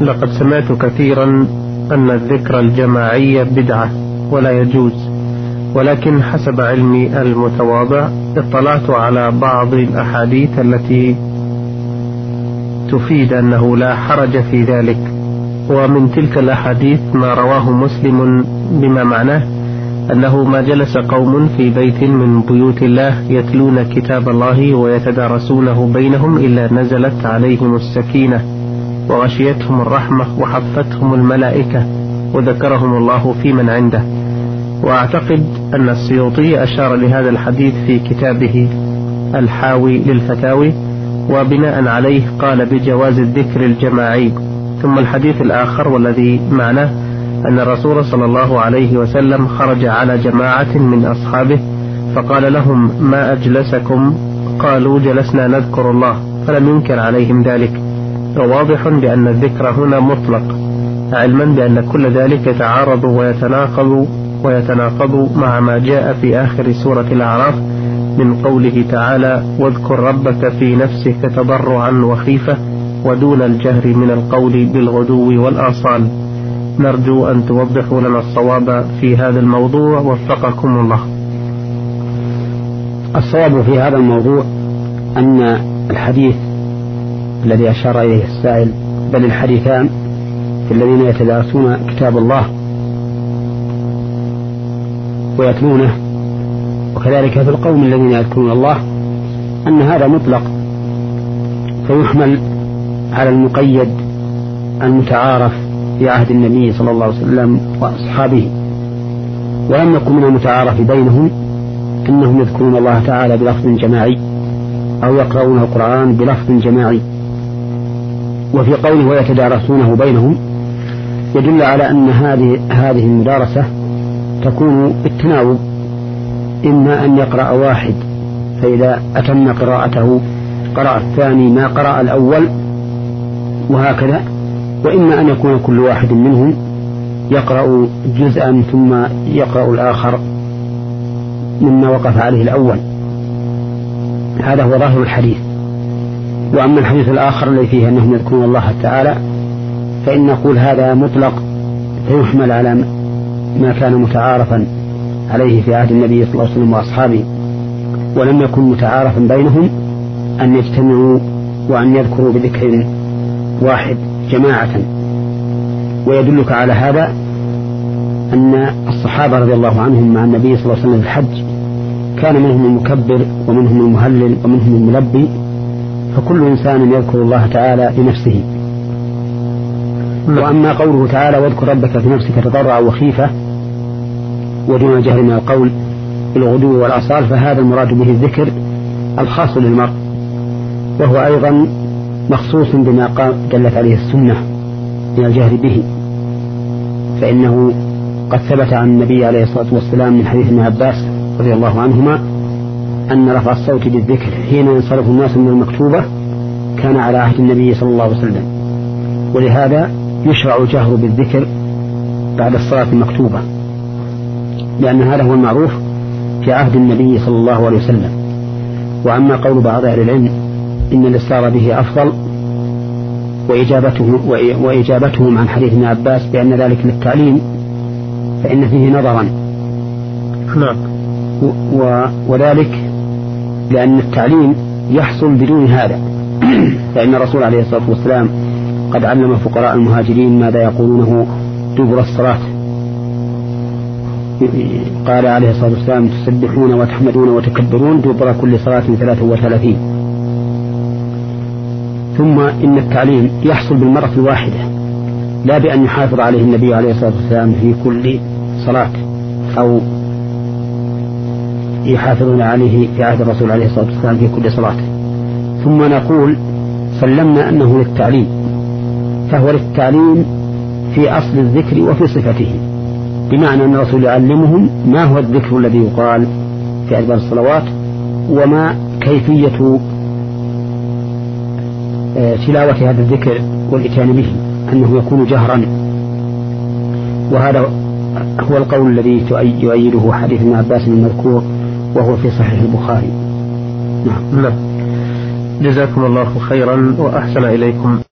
لقد سمعت كثيرا أن الذكر الجماعي بدعة ولا يجوز، ولكن حسب علمي المتواضع اطلعت على بعض الأحاديث التي تفيد أنه لا حرج في ذلك، ومن تلك الأحاديث ما رواه مسلم بما معناه أنه ما جلس قوم في بيت من بيوت الله يتلون كتاب الله ويتدارسونه بينهم إلا نزلت عليهم السكينة وغشيتهم الرحمة وحفتهم الملائكة وذكرهم الله في من عنده. وأعتقد أن السيوطي أشار لهذا الحديث في كتابه الحاوي للفتاوي، وبناء عليه قال بجواز الذكر الجماعي. ثم الحديث الآخر والذي معناه أن الرسول صلى الله عليه وسلم خرج على جماعة من أصحابه فقال لهم ما أجلسكم؟ قالوا جلسنا نذكر الله، فلم ينكر عليهم ذلك. وواضح بأن الذكر هنا مطلق، علما بأن كل ذلك يتعارض ويتناقض مع ما جاء في آخر سورة الأعراف من قوله تعالى واذكر ربك في نفسك تضرعا وخيفة ودون الجهر من القول بالغدو والآصال. نرجو أن توضحوا لنا الصواب في هذا الموضوع وفقكم الله. الصواب في هذا الموضوع أن الحديث الذي أشار إليه السائل، بل الحديثان في الذين يتدارسون كتاب الله ويتلونه، وكذلك في القوم الذين يذكرون الله، أن هذا مطلق فيحمل على المقيد المتعارف في عهد النبي صلى الله عليه وسلم وأصحابه. ولم يكن من المتعارف بينهم أنهم يذكرون الله تعالى بلفظ جماعي أو يقرؤون القرآن بلفظ جماعي. وفي قوله ويتدارسونه بينهم يدل على أن هذه المدارسة تكون بالتناوب، إما أن يقرأ واحد فإذا أتم قراءته قرأ الثاني ما قرأ الأول وهكذا، وإما أن يكون كل واحد منهم يقرأ جزءا ثم يقرأ الآخر مما وقف عليه الأول. هذا هو ظاهر الحديث. وأما الحديث الآخر الذي فيه أنهم يذكرون الله تعالى فإن نقول هذا مطلق فيحمل على ما كان متعارفا عليه في عهد النبي صلى الله عليه وسلم وأصحابه، ولم يكن متعارفا بينهم أن يجتمعوا وأن يذكروا بذكر واحد جماعة. ويدلك على هذا أن الصحابة رضي الله عنهم مع النبي صلى الله عليه وسلم في الحج كان منهم المكبر ومنهم المهلل ومنهم الملبي، فكل إنسان يذكر الله تعالى بنفسه. وأما قوله تعالى واذكر ربك في نفسك تضرعا وخيفة ودون الجهر من القول بالغدو والآصال، فهذا المراد به الذكر الخاص للمرء، وهو أيضا مخصوص بما دلت عليه السنة من الجهر به. فإنه قد ثبت عن النبي عليه الصلاة والسلام من حديث ابن عباس رضي الله عنهما أن رفع الصوت بالذكر حين ينصرف الناس من المكتوبة كان على عهد النبي صلى الله عليه وسلم، ولهذا يشرع الجهر بالذكر بعد الصلاة المكتوبة، لأن هذا هو المعروف في عهد النبي صلى الله عليه وسلم. وأما قول بعض أهل العلم إن الإصرار به أفضل وإجابتهم عن حديث ابن عباس بأن ذلك للتعليم فإن فيه نظرا، وذلك لأن التعليم يحصل بدون هذا. فإن الرسول عليه الصلاة والسلام قد علم فقراء المهاجرين ماذا يقولونه دبر الصلاة. قال عليه الصلاة والسلام تسبحون وتحمدون وتكبرون دبر كل صلاة 33. ثم إن التعليم يحصل بالمرة الواحدة لا بأن يحافظ عليه النبي عليه الصلاة والسلام في كل صلاة أو يحافظون عليه في عهد الرسول عليه الصلاة والسلام في كل صلاة. ثم نقول سلمنا أنه للتعليم، فهو للتعليم في أصل الذكر وفي صفته، بمعنى أن الرسول يعلمهم ما هو الذكر الذي يقال في أدبار الصلوات وما كيفية تلاوة هذا الذكر والإتيان به، أنه يكون جهرا. وهذا هو القول الذي يؤيده حديث ابن عباس المذكور وهو في صحيح البخاري. نعم. جزاكم الله خيرا وأحسن إليكم.